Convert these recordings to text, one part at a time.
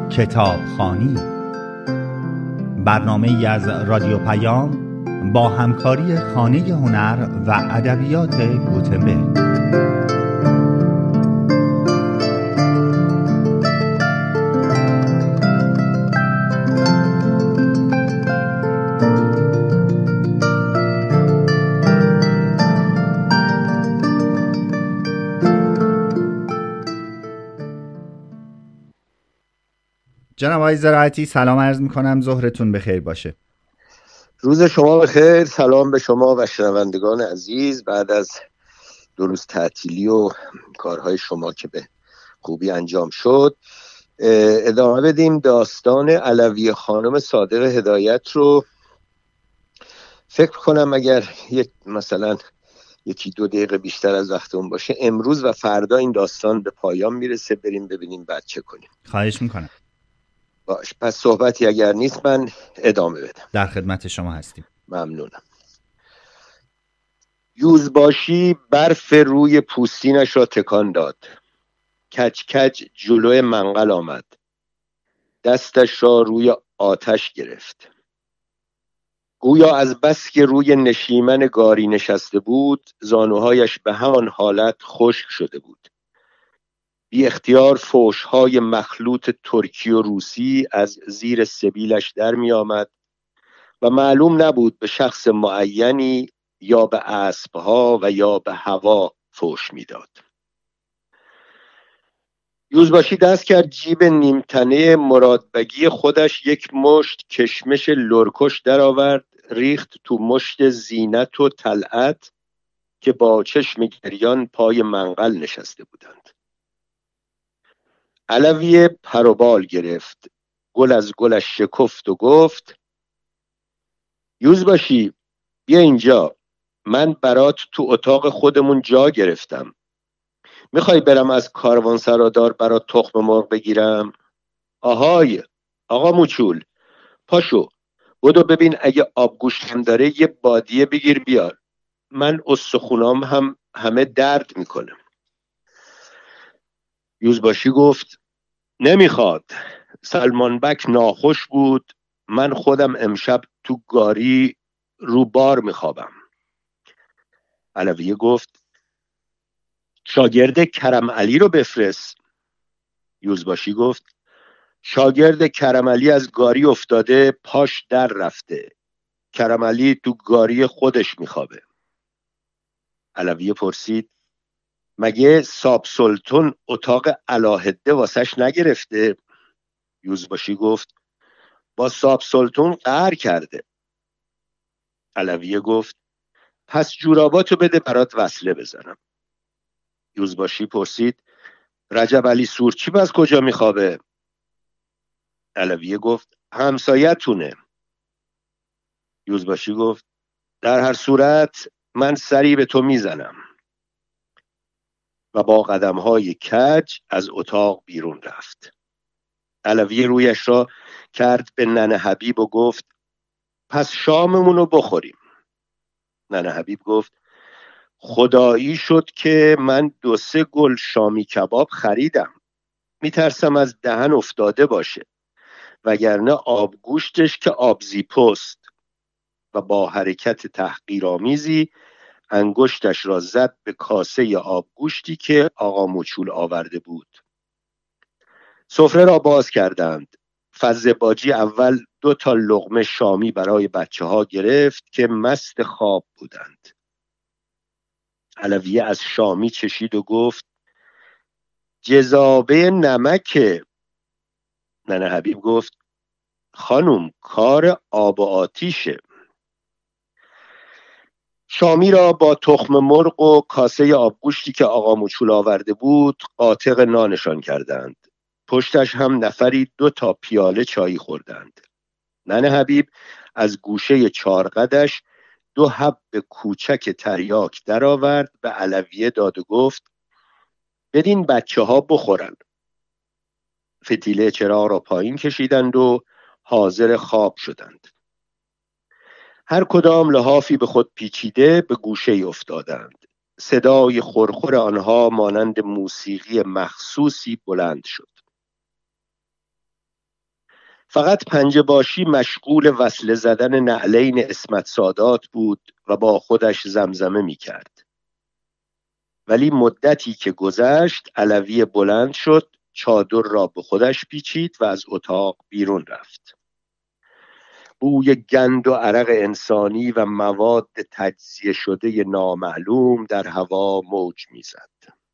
کتابخوانی، برنامه‌ای از رادیو پیام با همکاری خانه هنر و ادبیات گوتنبرگ. جناب آقای زراعتی، سلام عرض می‌کنم، ظهرتون بخیر باشه. روز شما بخیر. سلام به شما و شنوندگان عزیز. بعد از 2 روز تعطیلی و کارهای شما که به خوبی انجام شد، ادامه بدیم. داستان علویه خانم صادق هدایت رو فکر کنم اگر مثلا 1-2 دقیقه بیشتر از وقتمون باشه، امروز و فردا این داستان به پایان میرسه. بریم ببینیم بعد چه کنیم. خواهش میکنم. باش، پس صحبتی اگر نیست من ادامه بدم. در خدمت شما هستیم. ممنونم. یوزباشی برف روی پوستینش را تکان داد. کج کج جلوی منقل آمد. دستش را روی آتش گرفت. گویا از بس که روی نشیمن گاری نشسته بود، زانوهایش به همان حالت خشک شده بود. بی اختیار فوش‌های مخلوط ترکی و روسی از زیر سبیلش در می آمد و معلوم نبود به شخص معینی یا به اسبها و یا به هوا فوش میداد. یوزباشی دست کرد جیب نیمتنه مرادبگی خودش، یک مشت کشمش لرکش در آورد، ریخت تو مشت زینت و طلعت که با چشم گریان پای منقل نشسته بودند. علویه پروبال گرفت، گل از گلش شکفت و گفت: یوزباشی بیا اینجا، من برات تو اتاق خودمون جا گرفتم. میخوای برم از کاروانسرادار برات تخم مرغ بگیرم؟ آهای آقا موچول، پاشو بدو ببین اگه آبگوشت هم داره یه بادیه بگیر بیار. من استخونام هم همه درد میکنه. یوزباشی گفت: نمیخواد. سلمان بک ناخوش بود. من خودم امشب تو گاری رو بار میخوابم. علویه گفت: شاگرد کرم علی رو بفرست. یوزباشی گفت: شاگرد کرم علی از گاری افتاده، پاش در رفته. کرم علی تو گاری خودش میخوابه. علویه پرسید: مگه ساب سلطان اتاق علاهده واسش نگرفته؟ یوزباشی گفت: با ساب سلطان قهر کرده. علویه گفت: پس جوراباتو بده برات وصله بزنم. یوزباشی پرسید: رجب علی سورچی باز کجا میخوابه؟ علویه گفت: همسایتونه. یوزباشی گفت: در هر صورت من سری به تو میزنم. و با قدم‌های کج از اتاق بیرون رفت. علویه رویش را کرد به ننه حبیب و گفت: پس شاممونو بخوریم. ننه حبیب گفت: خدایی شد که من 2-3 گل شامی کباب خریدم. میترسم از دهن افتاده باشه، وگرنه آبگوشتش که آبزیپست. و با حرکت تحقیرآمیزی انگشتش را زد به کاسه آبگوشتی که آقا موچول آورده بود. سفره را باز کردند. فضل باجی اول 2 تا لقمه شامی برای بچه ها گرفت که مست خواب بودند. علویه از شامی چشید و گفت: جذابه نمکه. ننه حبیب گفت: خانم کار آب و آتیشه. شامی را با تخم مرغ و کاسه آبگوشتی که آقا موچول آورده بود قاطق نانشان کردند. پشتش هم نفری 2 تا پیاله چایی خوردند. ننه حبیب از گوشه چارقدش 2 حب کوچک تریاک در آورد، به علویه داد و گفت: بدین بچه ها بخورن. فتیله چراغ را پایین کشیدند و حاضر خواب شدند. هر کدام لحافی به خود پیچیده به گوشه افتادند. صدای خرخر آنها مانند موسیقی مخصوصی بلند شد. فقط پنجه‌باشی مشغول وصله زدن نعلین عصمت سادات بود و با خودش زمزمه می کرد. ولی مدتی که گذشت علوی بلند شد، چادر را به خودش پیچید و از اتاق بیرون رفت. بوی گند و عرق انسانی و مواد تجزیه شده نامعلوم در هوا موج می‌زد.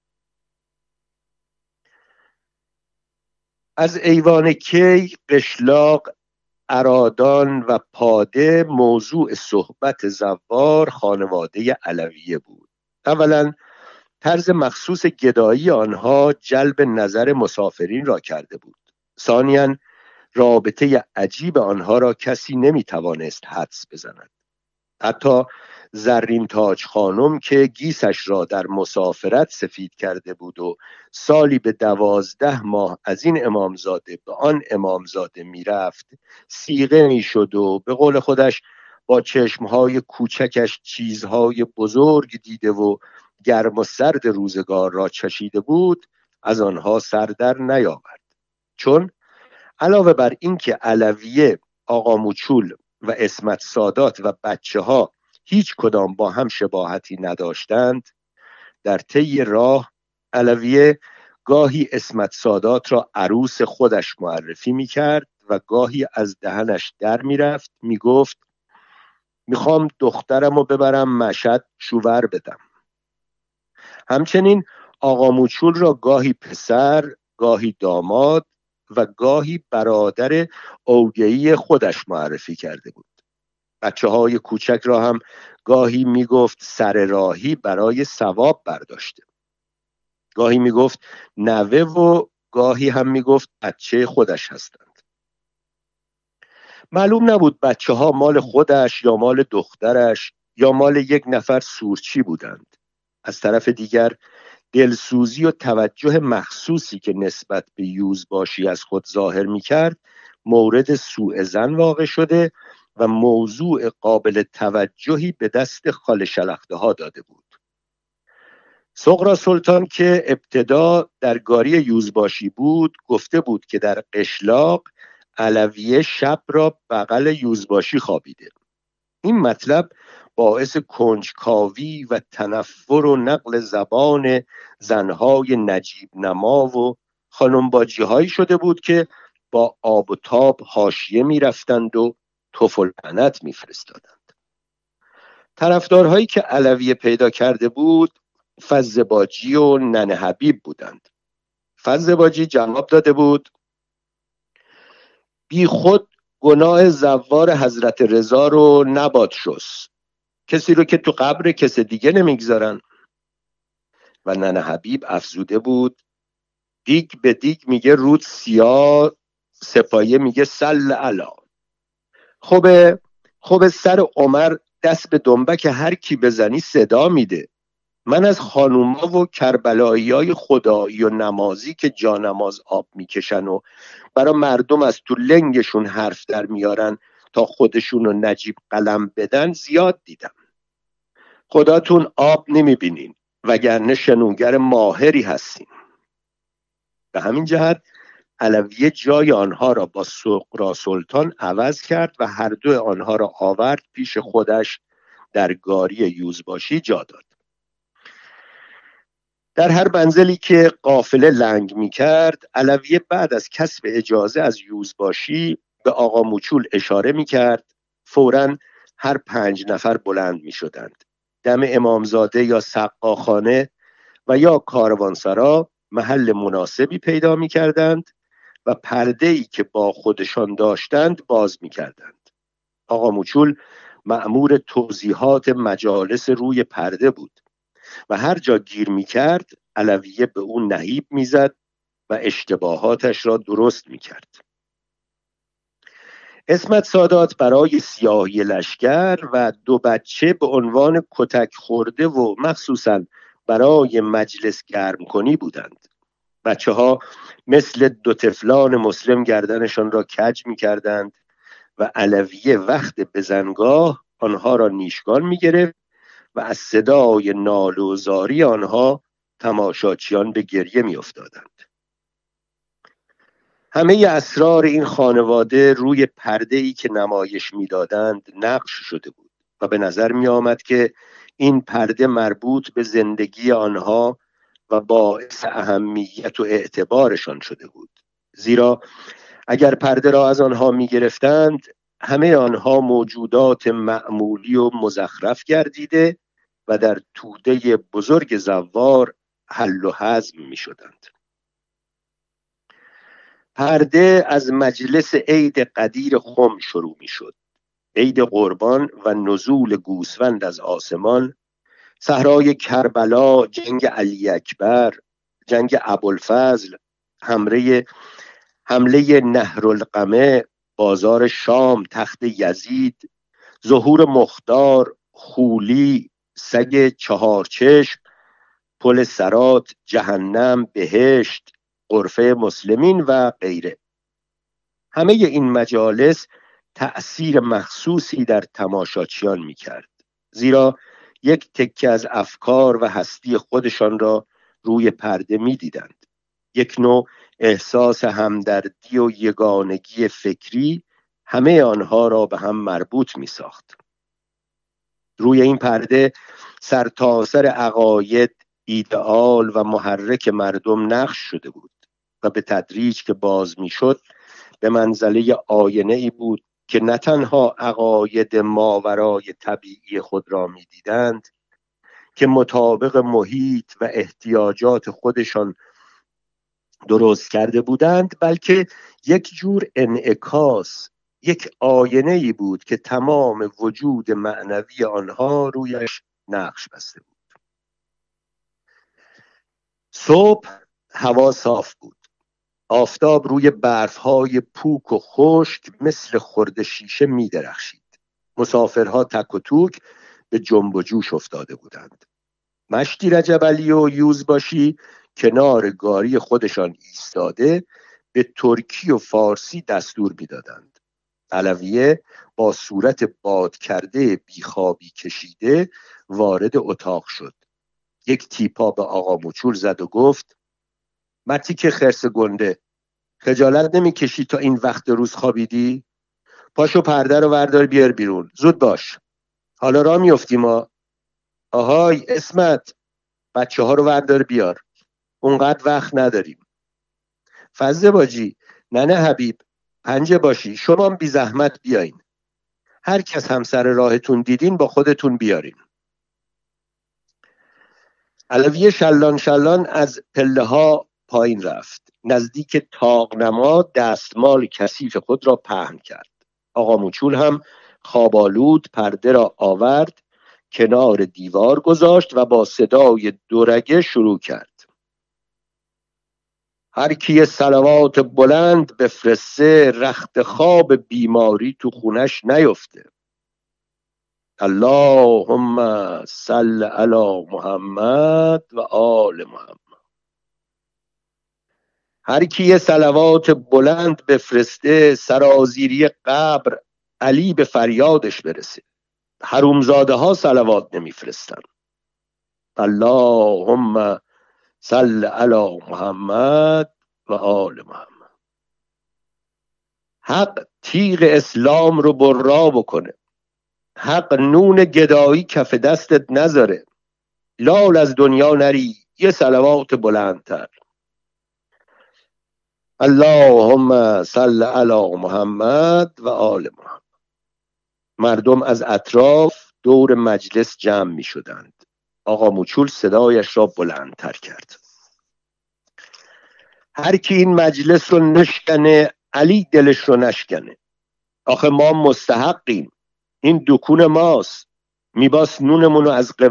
از ایوان کی، قشلاق، ارادان و پاده موضوع صحبت زوار خانواده علویه بود. اولا طرز مخصوص گدایی آنها جلب نظر مسافرین را کرده بود. ثانیاً رابطه عجیب آنها را کسی نمیتوانست حدس بزند. حتی زرین تاج خانم که گیسش را در مسافرت سفید کرده بود و سالی به 12 ماه از این امامزاده به آن امامزاده میرفت، صیغه میشد و به قول خودش با چشمهای کوچکش چیزهای بزرگ دیده و گرم و سرد روزگار را چشیده بود، از آنها سر در نیاورد. چون علاوه بر این که علویه، آقا موچول و عصمت سادات و بچه ها هیچ کدام با هم شباهتی نداشتند، در طی راه علویه گاهی عصمت سادات را عروس خودش معرفی می کرد و گاهی از دهنش در می رفت، می گفت میخوام دخترم رو ببرم مشهد شوور بدم. همچنین آقا موچول را گاهی پسر، گاهی داماد و گاهی برادر اوگهی خودش معرفی کرده بود. بچه های کوچک را هم گاهی می گفت سر راهی برای ثواب برداشته. گاهی می گفت نوه و گاهی هم می گفت بچه خودش هستند. معلوم نبود بچه ها مال خودش یا مال دخترش یا مال یک نفر سورچی بودند. از طرف دیگر دلسوزی و توجه مخصوصی که نسبت به یوزباشی از خود ظاهر می کرد مورد سوء ظن واقع شده و موضوع قابل توجهی به دست خال شلخته ها داده بود. سغرا سلطان که ابتدا در گاری یوزباشی بود گفته بود که در قشلاق علویه شب را بغل یوزباشی خوابیده. این مطلب باعث کنجکاوی و تنفر و نقل زبان زنهای نجیب نما و خانمباجی هایی شده بود که با آب و تاب حاشیه می رفتند و تف و لعنت می فرستادند. طرفدارهایی که علویه پیدا کرده بود فضل‌باجی و ننه حبیب بودند. فضل‌باجی جواب داده بود بی خود گناه زوار حضرت رضا رو نباد شست، کسی رو که تو قبر کس دیگه نمیگذارن. و ننه حبیب افزوده بود دیگ به دیگ میگه رود سیاه، سپایه میگه سل علا. خوبه سر عمر دست به دنبک هر کی بزنی صدا میده. من از خانوما و کربلایی های خدایی و نمازی که جانماز آب میکشن و برای مردم از تو لنگشون حرف در میارن تا خودشون رو نجیب قلم بدن زیاد دیدم. خداتون آب نمیبینین وگرنه شنونگر ماهری هستین. به همین جهت علویه جای آنها را با سغرا سلطان عوض کرد و هر دو آنها را آورد پیش خودش در گاری یوزباشی جا داد. در هر منزلی که قافله لنگ می کرد علویه بعد از کسب اجازه از یوزباشی به آقا موچول اشاره می کرد. فوراً هر 5 نفر بلند می شدند. دم امامزاده یا سقاخانه و یا کاروانسرا محل مناسبی پیدا می کردند و پرده‌ای که با خودشان داشتند باز می کردند. آقا موچول مأمور توضیحات مجالس روی پرده بود و هر جا گیر می کرد علویه به اون نهیب می زد و اشتباهاتش را درست می کرد. عصمت سادات برای سیاهی لشکر و 2 بچه به عنوان کتک خورده و مخصوصاً برای مجلس گرم کنی بودند. بچه ها مثل 2 طفلان مسلم گردنشان را کج می کردند و علویه وقت بزنگاه آنها را نیشگان می گرفت و از صدای ناله و زاری آنها تماشاچیان به گریه می افتادند. همه اسرار این خانواده روی پرده‌ای که نمایش می‌دادند نقش شده بود و به نظر می‌آمد که این پرده مربوط به زندگی آنها و باعث اهمیت و اعتبارشان شده بود. زیرا اگر پرده را از آنها می‌گرفتند، همه آنها موجودات معمولی و مزخرف گردیده و در توده بزرگ زوار حل و هضم می‌شدند. پرده از مجلس عید قدیر خم شروع می‌شد. عید قربان و نزول گوسفند از آسمان، صحرای کربلا، جنگ علی اکبر، جنگ ابوالفضل، حمله نهرالقمه، بازار شام، تخت یزید، ظهور مختار، خولی، سگ چهارچشم، پل صراط، جهنم، بهشت، غرفه مسلمین و غیره. همه این مجالس تأثیر مخصوصی در تماشاچیان می‌کرد، زیرا یک تکه از افکار و هستی خودشان را روی پرده می‌دیدند. یک نوع احساس همدردی و یگانگی فکری همه آنها را به هم مربوط می‌ساخت. روی این پرده سرتاسر عقاید، ایدئال و محرک مردم نقش شده بود و به تدریج که باز می‌شد به منزله آینه‌ای بود که نه تنها عقاید ماورای طبیعی خود را می‌دیدند که مطابق محیط و احتیاجات خودشان درست کرده بودند، بلکه یک جور انعکاس، یک آینه‌ای بود که تمام وجود معنوی آنها رویش نقش بسته بود. صبح هوا صاف بود. آفتاب روی برفهای پوک و خشک مثل خرده شیشه می درخشید. مسافرها تک و توک به جنب و جوش افتاده بودند. مشتی رجبعلی و یوزباشی کنار گاری خودشان ایستاده به ترکی و فارسی دستور می دادند. علویه با صورت باد کرده بیخوابی کشیده وارد اتاق شد. یک تیپا به آقا موچول زد و گفت: مرتیک خرس گنده، خجالت نمی کشی تا این وقت روز خوابیدی؟ پاشو پرده رو وردار بیار بیرون، زود باش، حالا را میفتیم ما. آهای اسمت، بچه ها رو وردار بیار، اونقدر وقت نداریم. فضل باجی، ننه حبیب، پنجه باشی، شما بی زحمت بیاین، هر کس همسر راهتون دیدین با خودتون بیارین. علویه شلان شلان از پله ها پایین رفت. نزدیک طاق نما دستمال کثیف خود را پهن کرد. آقا موچول هم خوابالود پرده را آورد، کنار دیوار گذاشت و با صدای دورگه شروع کرد: هر کی صلوات بلند بفرسته، رخت خواب بیماری تو خونش نیفته. اللهم صل علی محمد و آل محمد. هر کی صلوات بلند بفرسته، سرازیری قبر علی به فریادش برسه. حرومزاده ها صلوات نمیفرستن. اللهم صل علی محمد و آل محمد. حق تیغ اسلام رو برا بکنه. حق نون گدایی کف دستت نذاره. لال از دنیا نری، یه صلوات بلندتر. اللهم صل علی محمد و آل محمد. مردم از اطراف دور مجلس جمع می شدند. آقا موچول صدایش را بلندتر کرد: هر کی این مجلس رو نشکنه، علی دلش رو نشکنه. آخه ما مستحقیم، این دکون ماست. میباس نونمون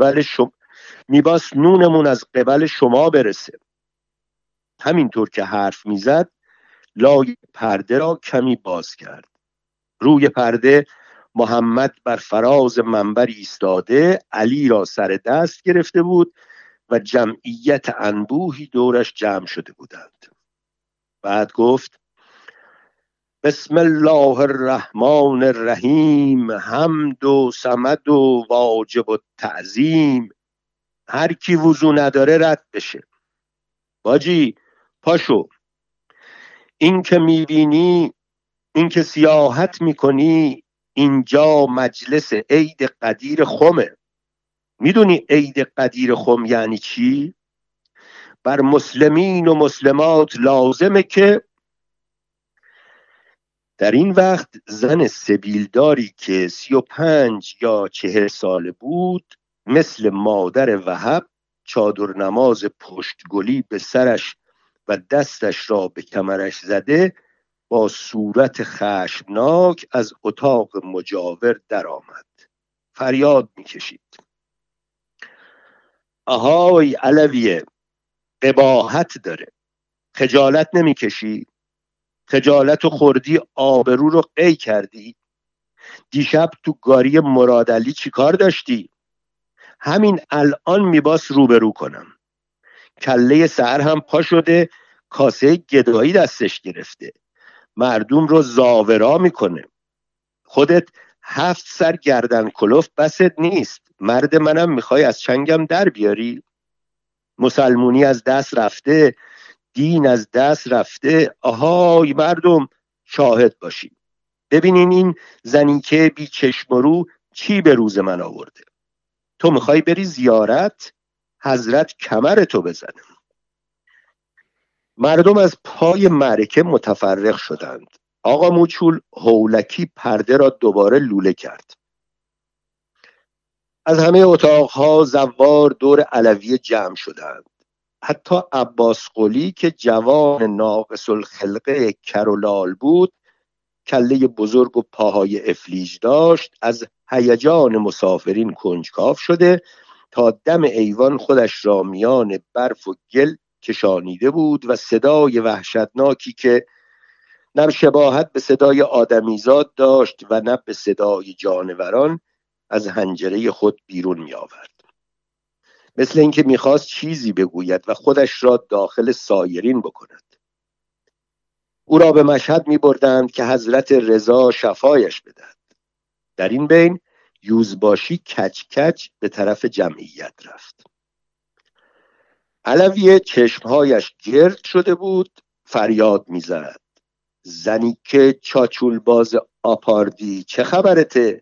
از قبل شما برسه. همینطور که حرف میزد لای پرده را کمی باز کرد. روی پرده محمد بر فراز منبر ایستاده، علی را سر دست گرفته بود و جمعیت انبوهی دورش جمع شده بودند. بعد گفت: بسم الله الرحمن الرحیم، حمد و صمد و واجب و تعظیم. هر کی وضو نداره رد بشه. باجی پاشو، این که میبینی، این که سیاحت میکنی، اینجا مجلس عید قدیر خمه. میدونی عید قدیر خم یعنی چی؟ بر مسلمین و مسلمات لازمه که در این وقت زن سبیلداری که 35 یا 40 ساله بود، مثل مادر وهب چادر نماز پشتگلی به سرش و دستش را به کمرش زده، با صورت خشمناک از اتاق مجاور در آمد. فریاد میکشید: آهای علویه، قباحت داره، خجالت نمیکشی؟ خجالت و خوردی، آبرو رو قی کردی؟ دیشب تو گاری مرادعلی چی کار داشتی؟ همین الان میباس روبرو کنم. کله سحر هم پا شده، کاسه گدایی دستش گرفته، مردم رو زاورا میکنه. خودت 7 سر گردن کلفت بست نیست، مرد منم میخوای از چنگم در بیاری؟ مسلمونی از دست رفته، دین از دست رفته. آهای مردم، شاهد باشید، ببینین این زنیکه بی چشم و رو چی به روز من آورده. تو میخوای بری زیارت؟ حضرت کمر تو بزنه. مردم از پای معرکه متفرق شدند. آقا موچول هولکی پرده را دوباره لوله کرد. از همه اتاقها زوار دور علویه جمع شدند. حتی عباس قلی که جوان ناقص الخلقه کرولال بود، کله بزرگ و پاهای افلیج داشت، از هیجان مسافرین کنجکاو شده تا دم ایوان خودش را میان برف و گل کشانیده بود و صدای وحشتناکی که نه شباهت به صدای آدمیزاد داشت و نه به صدای جانوران از حنجره خود بیرون می آورد. مثل اینکه میخواست چیزی بگوید و خودش را داخل سایرین بکند. او را به مشهد می بردند که حضرت رضا شفایش بدهد. در این بین یوزباشی کچ کچ به طرف جمعیت رفت. علویه چشمهایش گرد شده بود، فریاد می زد: زنی که چاچول باز آپاردی، چه خبرته؟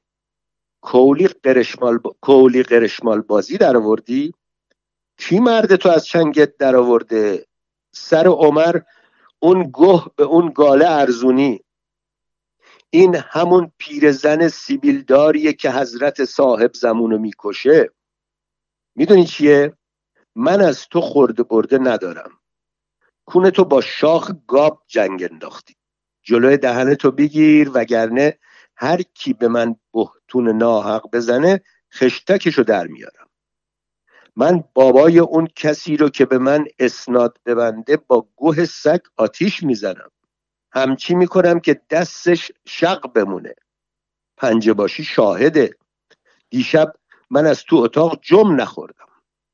کولی قرشمال بازی در آوردی؟ کی مرد تو از چنگت در آورده؟ سر عمر اون گه به اون گاله ارزونی. این همون پیرزن سیبیلداریه که حضرت صاحب زمونو میکشه. میدونی چیه؟ من از تو خورده برده ندارم. کونه تو با شاخ گاب جنگ انداختی. جلوی دهن تو بگیر، وگرنه هر کی به من بهتون ناحق بزنه خشتکشو در میارم. من بابای اون کسی رو که به من اسناد ببنده با گوه سگ آتیش میزنم. همچی میکنم که دستش شق بمونه. پنجه باشی شاهده. دیشب من از تو اتاق جم نخوردم.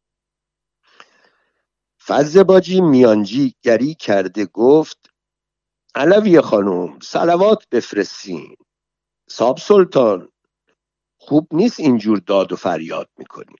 فضل باجی میانجی گری کرده گفت: علویه خانم، صلوات بفرستین. صاحب سلطان، خوب نیست اینجور داد و فریاد میکنی.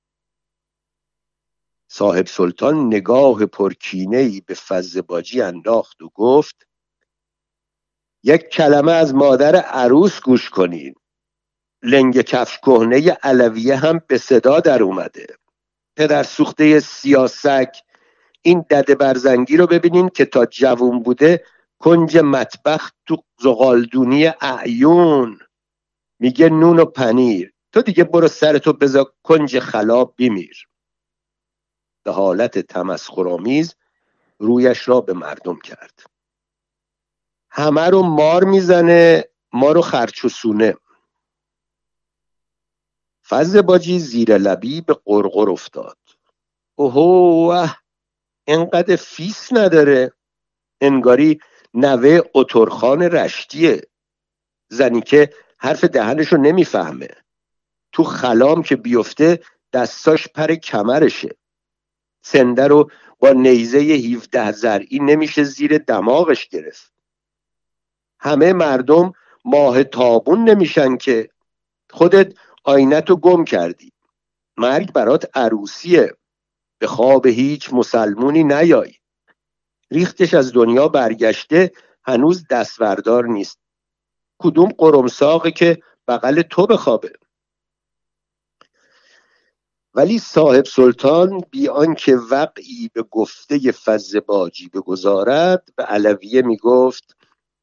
صاحب سلطان نگاه پرکینه‌ای به فضل باجی انداخت و گفت: یک کلمه از مادر عروس گوش کنین. لنگ کفش کهنه علویه هم به صدا در اومده. پدر سوخته سیاسک، این دده برزنگی رو ببینین که تا جوون بوده کنج مطبخ تو زغالدونی اعیون میگه نون و پنیر. تو دیگه برو سرتو بذار کنج خلا بمیر. به حالت تمسخرآمیز رویش را به مردم کرد. همه رو مار میزنه، ما رو خرچ و سونه. فضل باجی زیر لبی به قرقر افتاد. اوه، اینقدر فیس نداره. انگاری نوه اترخان رشتیه. زنی که حرف دهنشو نمیفهمه. تو خلام که بیفته دستاش پر کمرشه. سنده رو با نیزه 17 ضرعی نمیشه زیر دماغش گرفت. همه مردم ماه تابون نمیشن که. خودت آینتو گم کردی. مرگ برات عروسیه. به خواب هیچ مسلمونی نیای. ریختش از دنیا برگشته، هنوز دستوردار نیست. کدوم قرمساقه که بغل تو بخوابه؟ ولی صاحب سلطان بی آنکه وقعی به گفته فضل باجی بگذارد به علویه می گفت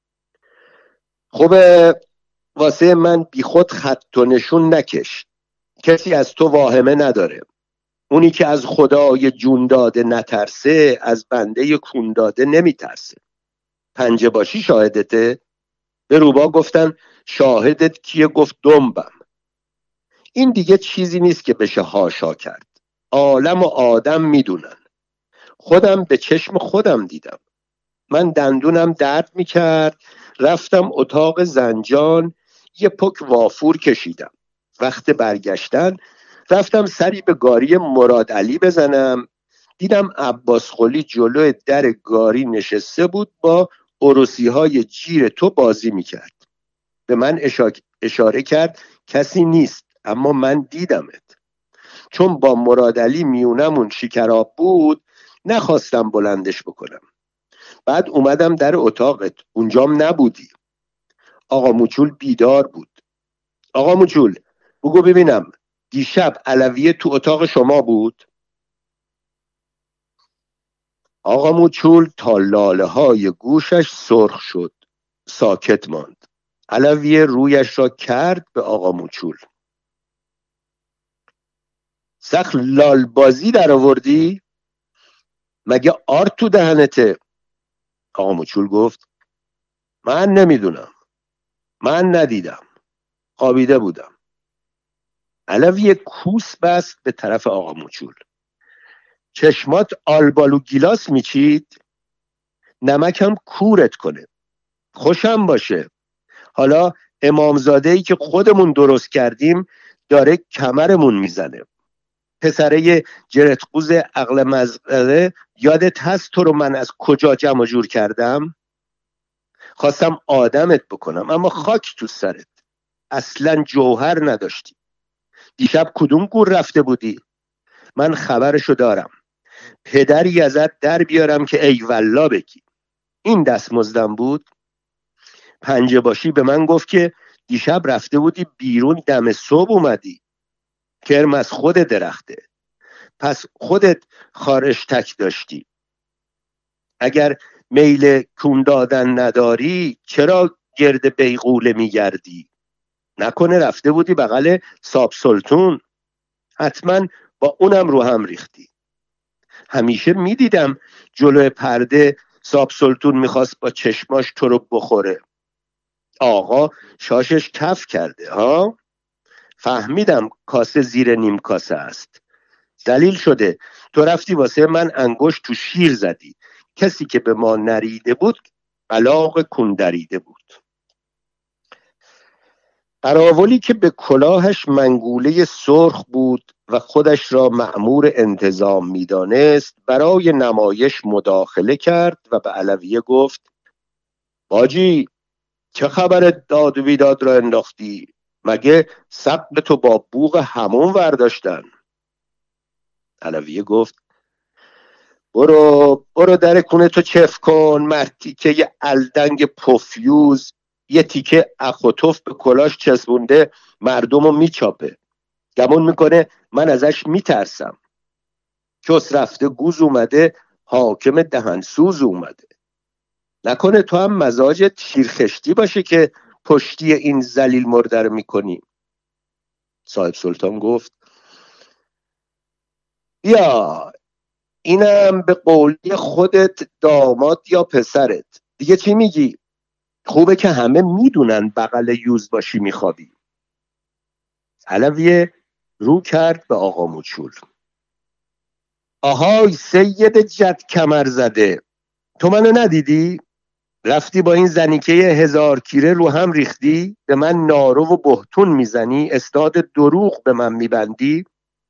خوبه واسه من بی خود خط و نشون نکش. کسی از تو واهمه نداره. اونی که از خدای جون داده نترسه از بنده کون داده نمی ترسه. پنجه باشی شاهدته؟ به روبا گفتن شاهدت کیه؟ گفت دنبم. این دیگه چیزی نیست که بشه هاشا کرد. عالم و آدم میدونن. خودم به چشم خودم دیدم. من دندونم درد میکرد، رفتم اتاق زنجان، یه پک وافور کشیدم. وقت برگشتن رفتم سری به گاری مراد علی بزنم. دیدم عباس قلی جلوی در گاری نشسته بود، با عروسی های جیر تو بازی میکرد. به من اشاره کرد کسی نیست، اما من دیدمت. چون با مراد علی میونمون شکراب بود نخواستم بلندش بکنم. بعد اومدم در اتاقت، اونجام نبودی. آقا موچول بیدار بود. آقا موچول بگو ببینم دیشب علویه تو اتاق شما بود؟ آقا موچول تا لاله های گوشش سرخ شد، ساکت ماند. علویه رویش را کرد به آقا موچول. سخت لالبازی در آوردی؟ مگه آرد تو دهنته؟ آقا موچول گفت من نمیدونم، من ندیدم، خوابیده بودم. علویه کوس بست به طرف آقا موچول. چشمات آلبالو گیلاس میچید؟ نمکم کورت کنه. خوشم باشه. حالا امامزاده‌ای که خودمون درست کردیم داره کمرمون میزنه. پسره جرتقوز عقل مزقله، یادت هست تو رو من از کجا جمع جور کردم؟ خواستم آدمت بکنم اما خاک تو سرت. اصلا جوهر نداشتی. دیشب کدوم گور رفته بودی؟ من خبرشو دارم. پدری ازت در بیارم که ای والله بگی. این دستمزدم بود. پنجه باشی به من گفت که دیشب رفته بودی بیرون، دم صبح اومدی. کرم از خود درخته، پس خودت خارش تک داشتی. اگر میل کون دادن نداری چرا گرد بیغوله میگردی؟ نکنه رفته بودی بغل صاحب سلطون؟ حتما با اونم رو هم ریختی. همیشه میدیدم جلوی پرده صاحب سلطون میخواست با چشماش تو رو بخوره. آقا شاشش کف کرده ها. فهمیدم کاسه زیر نیم کاسه است. دلیل شده تو رفتی واسه من انگشت تو شیر زدی. کسی که به ما نریده بود بلاغ کندریده بود. قراولی که به کلاهش منگوله سرخ بود و خودش را مأمور انتظام میدانست برای نمایش مداخله کرد و به علویه گفت باجی چه خبر داد و بیداد را انداختی؟ مگه سقب تو با بوق همون ورداشتن؟ علویه گفت برو در کونه تو چف کن. مرتیکه یه الدنگ پفیوز یه تیکه اخوتوف به کلاش چسبونده مردمو میچاپه. گمون میکنه من ازش میترسم. چوس رفته گوز اومده، حاکم دهنسوز اومده. نکنه تو هم مزاجت شیرخشتی باشه که پشتی این ذلیل مرده رو میکنی؟ صاحب سلطان گفت بیا اینم به قولی خودت داماد یا پسرت. دیگه چی میگی؟ خوبه که همه میدونن بغل یوز باشی میخوابی. علویه رو کرد به آقا موچول. آهای سید جد کمر زده، تو منو ندیدی؟ رفتی با این زنیکه 1000 کیره رو هم ریختی؟ به من نارو و بهتون میزنی؟ استاد دروغ به من میبندی؟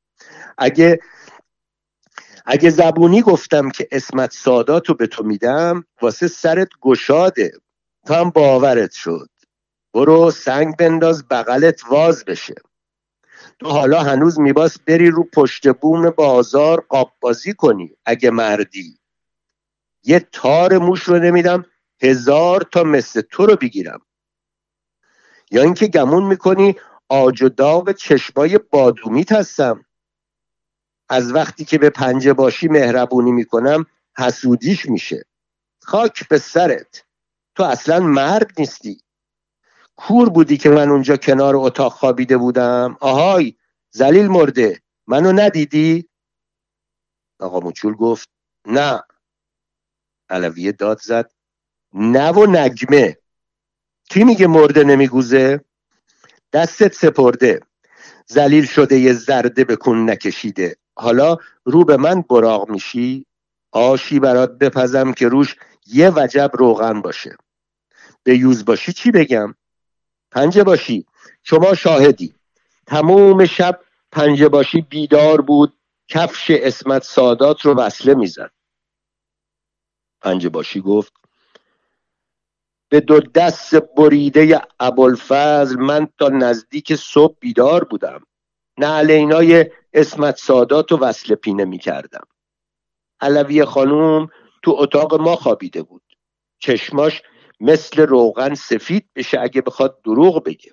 اگه زبونی گفتم که اسمت ساداتو به تو میدم واسه سرت گشاده. تو هم باورت شد. برو سنگ بنداز بغلت واز بشه. تو حالا هنوز میباس بری رو پشت بوم بازار قاب بازی کنی اگه مردی. یه تار موش رو نمیدم 1000 تا مثل تو رو بگیرم. یا اینکه گمون میکنی آج و داغ چشمای بادومیت هستم. از وقتی که به پنجه باشی مهربونی میکنم حسودیش میشه. خاک به سرت، تو اصلا مرد نیستی. کور بودی که من اونجا کنار اتاق خوابیده بودم؟ آهای ذلیل مرده، منو ندیدی؟ آقا موچول گفت نه. علویه داد زد نه و نگمه، کی میگه مرده نمیگوزه؟ دستت سپرده، ذلیل شده یه ذره به کون نکشیده، حالا رو به من براق میشی؟ آشی برات بپزم که روش یه وجب روغن باشه. به یوز باشی چی بگم؟ پنجه باشی شما شاهدی، تموم شب پنجه باشی بیدار بود، کفش اسمت سادات رو وصله میزد. پنجه باشی گفت به دو دست بریده ابوالفضل من تا نزدیک صبح بیدار بودم، نعلینای اسمت سادات رو وصله پینه میکردم. علویه خانوم تو اتاق ما خوابیده بود، چشماش مثل روغن سفید بشه اگه بخواد دروغ بگه.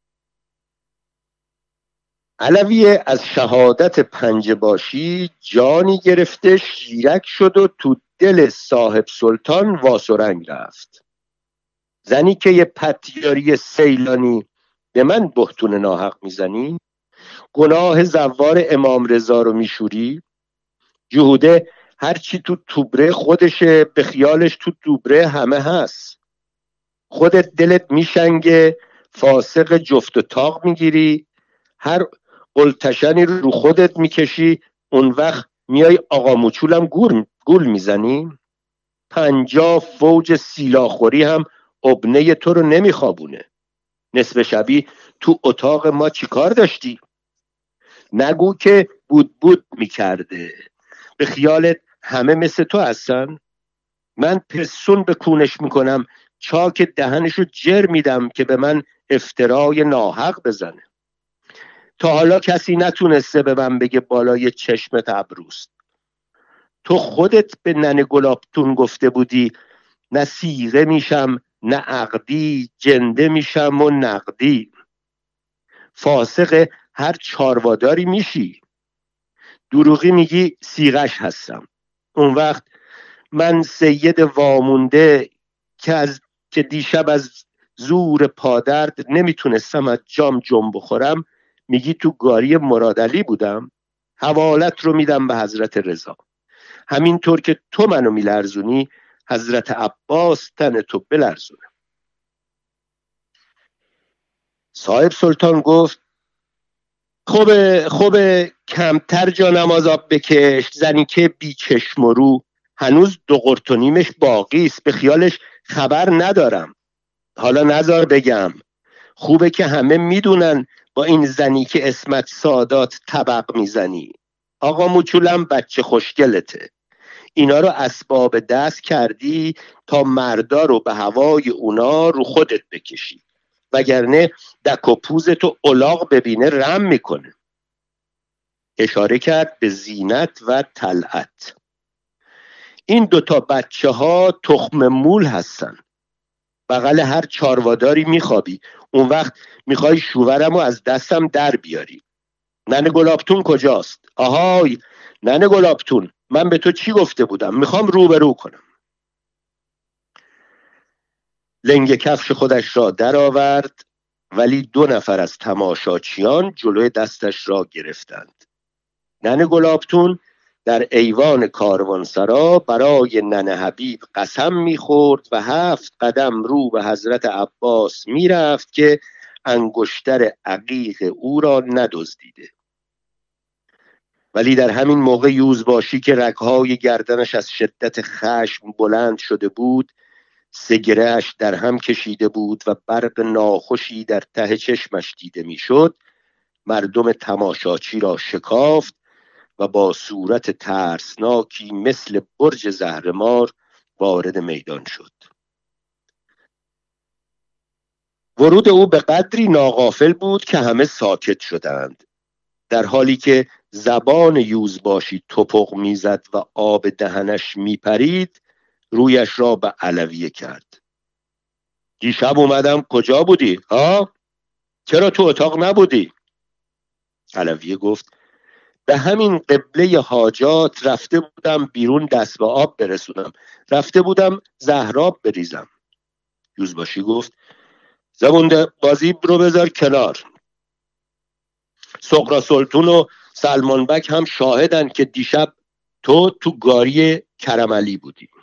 علویه از شهادت پنجه باشی جانی گرفته شیرک شد و تو دل صاحب سلطان واسرنگ رفت. زنی که یه پتیاری سیلانی به من بهتون ناحق میزنی؟ گناه زوار امام رضا رو میشوری؟ جهوده هرچی تو توبره خودشه، به خیالش تو توبره همه هست. خودت دلت میشنگه فاسق جفت و تاق میگیری، هر قلتشنی رو خودت میکشی، اون وقت میای آقا موچولم گول میزنی؟ 50 فوج سیلاخوری هم ابنه تو رو نمیخوابونه. نصف شبی تو اتاق ما چی کار داشتی؟ نگو که بود میکرده، به خیالت همه مثل تو هستن؟ من پسون به کونش میکنم، چاک دهنشو جر میدم که به من افترای ناحق بزنه. تا حالا کسی نتونسته به من بگه بالای چشمت ابروست. تو خودت به ننه گلابتون گفته بودی نه سیغه میشم نه عقدی، جنده میشم و نقدی. فاسق هر چارواداری میشی، دروغی میگی سیغش هستم. اون وقت من سید وامونده که دیشب از زور پادرد نمیتونستم از جام جنب بخورم، میگی تو گاری مرادعلی بودم؟ حوالت رو میدم به حضرت رضا. همینطور که تو منو میلرزونی حضرت عباس تن تو بلرزونه. صاحب سلطان گفت خوبه کمتر جا نماز آب بکش، زنی که بی چشم و رو هنوز 2 قرت و نیمش باقی است، به خیالش خبر ندارم. حالا نزار بگم، خوبه که همه میدونن با این زنی که اسمت سادات طبق میزنی. آقا موچولم بچه خوشگلته، اینا رو اسباب دست کردی تا مردا رو به هوای اونا رو خودت بکشی، وگرنه دک و پوزتو الاغ ببینه رم میکنه. اشاره کرد به زینت و طلعت. این 2 تا بچه ها تخم مول هستن، بغل هر چارواداری میخوابی، اون وقت میخوای شوورمو از دستم در بیاری. ننه گلابتون کجاست؟ آهای ننه گلابتون، من به تو چی گفته بودم؟ میخوام روبرو کنم. لنگ کفش خودش را در آورد، ولی 2 نفر از تماشاچیان جلوی دستش را گرفتند. ننه گلابتون در ایوان کاروانسرا برای ننه حبیب قسم میخورد و 7 قدم رو به حضرت عباس میرفت که انگشتر عقیق او را ندزدیده. ولی در همین موقع یوزباشی که رگهای گردنش از شدت خشم بلند شده بود، سگرهش در هم کشیده بود و برق ناخوشی در ته چشمش دیده میشد، مردم تماشاچی را شکافت و با صورت ترسناکی مثل برج زهرمار وارد میدان شد. ورود او به قدری ناغافل بود که همه ساکت شدند. در حالی که زبان یوزباشی توپق میزد و آب دهنش میپرید، رویش را به علویه کرد. دیشب اومدم کجا بودی؟ ها؟ چرا تو اتاق نبودی؟ علویه گفت به همین قبله حاجات رفته بودم بیرون دست به آب برسونم، رفته بودم زهراب بریزم. یوزباشی گفت زبونده بازی رو بذار کنار. سغرا سلطون و سلمان بک هم شاهدن که دیشب تو گاری کرملی بودی.